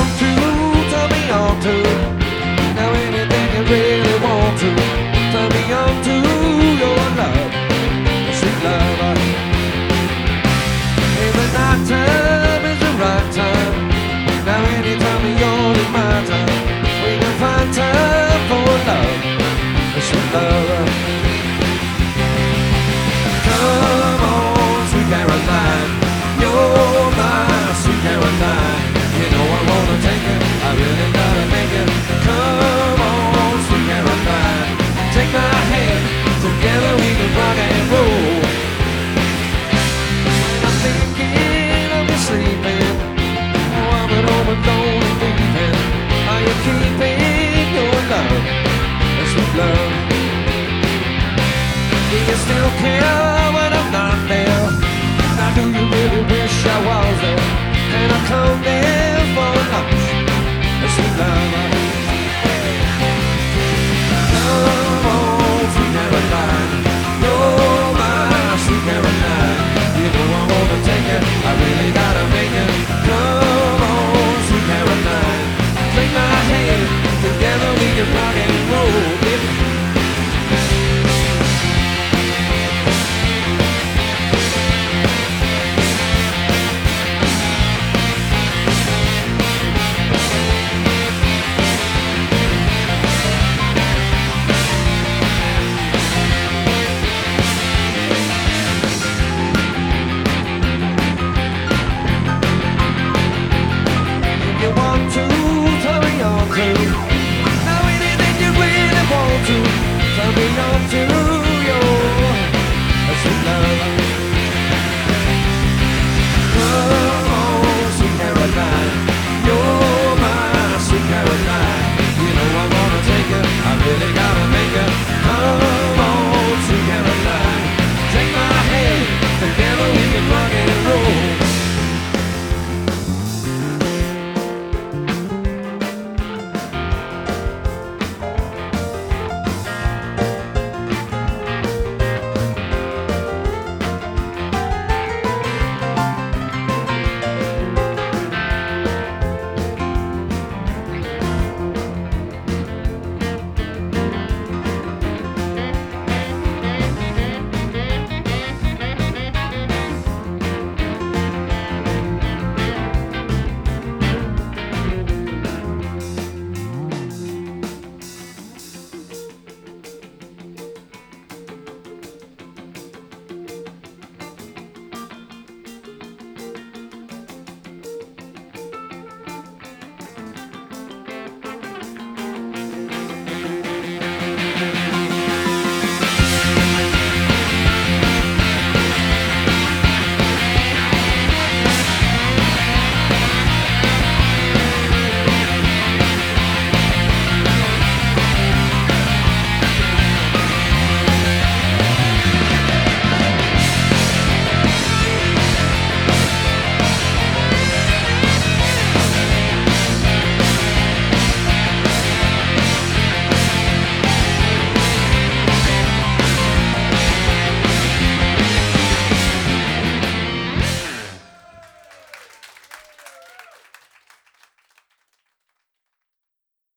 turn me on to. Now anything you really want to, turn me on to your love, sweet love. Hey, the night time is the right time. Now anytime you're in my time, we can find time for love, sweet love. Come on, sweet Caroline, you're my sweet Caroline. You know I wanna take it, I really gotta make it. Come on, sweet Caroline, take my hand, together we can rock and roll. When I'm thinking of you sleeping, oh, I'm at home alone and weeping. Are you keeping your love, sweet love? Do you still care when I'm not there? Now do you really wish I was there? And I come there for lunch, sweet love.